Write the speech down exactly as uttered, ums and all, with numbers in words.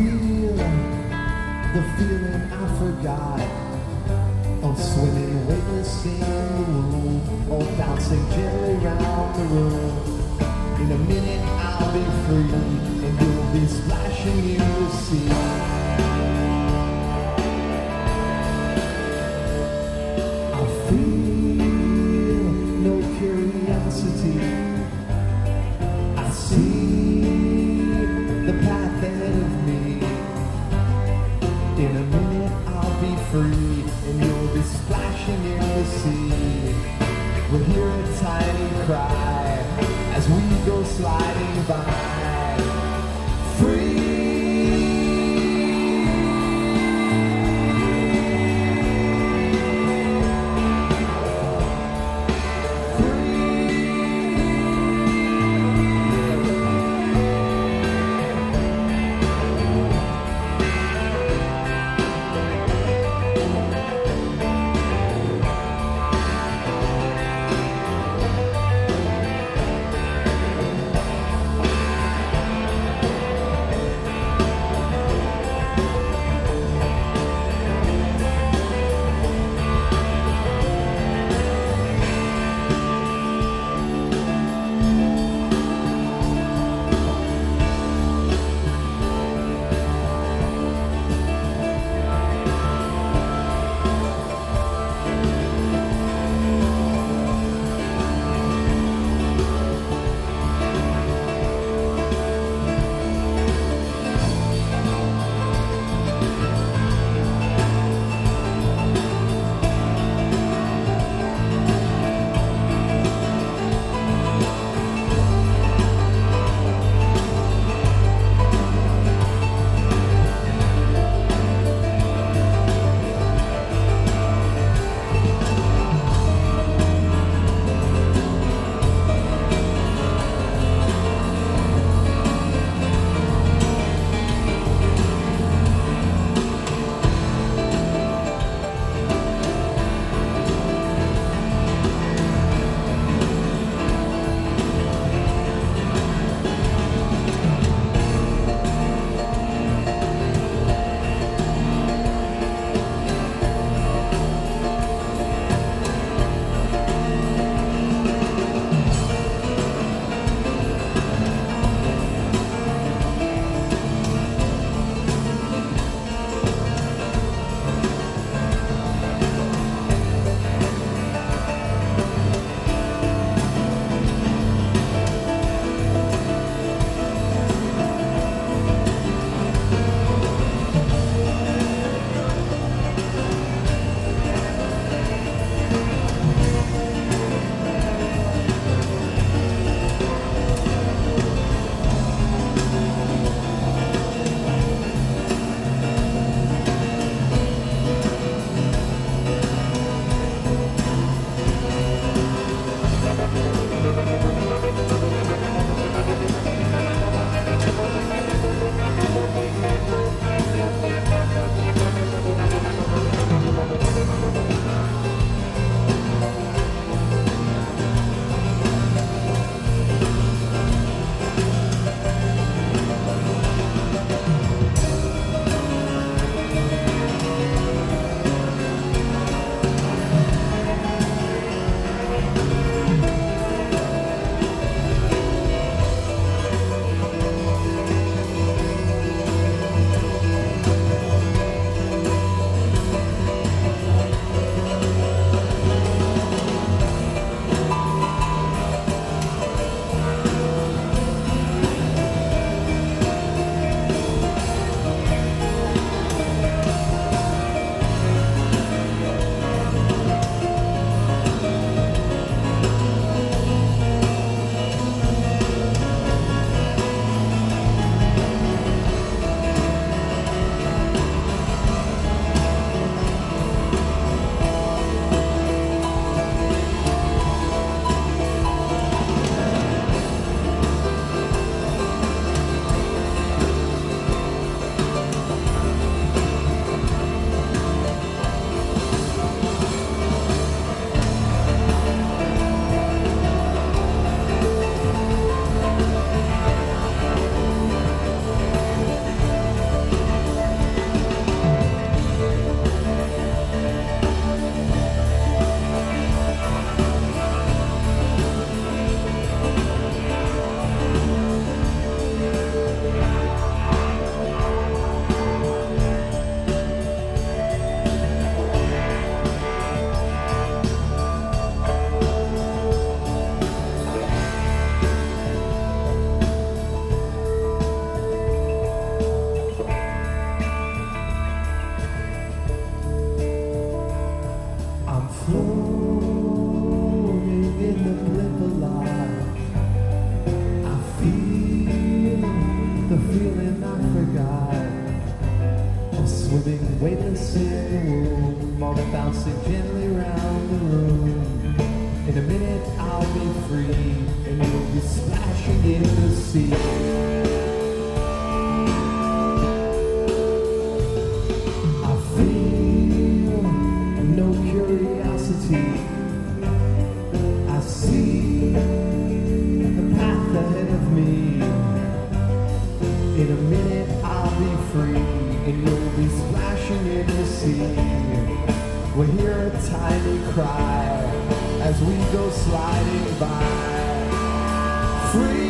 feel the feeling I forgot of swimming weightless in the room, or bouncing gently round the room. In a minute I'll be free, and you'll be splashing in the sea. I feel no curiosity. I see the path ahead of me. In a minute I'll be free, and you'll be splashing in the sea. We'll hear a tiny cry as we go sliding by. Free. swimming weightless in the womb, I'll bouncing gently round the room. In a minute I'll be free, and you'll be splashing in the sea. I feel no curiosity. I see the path ahead of me. In a minute I'll be free, and you'll be splashing in the sea. We'll hear a tiny cry as we go sliding by. Free.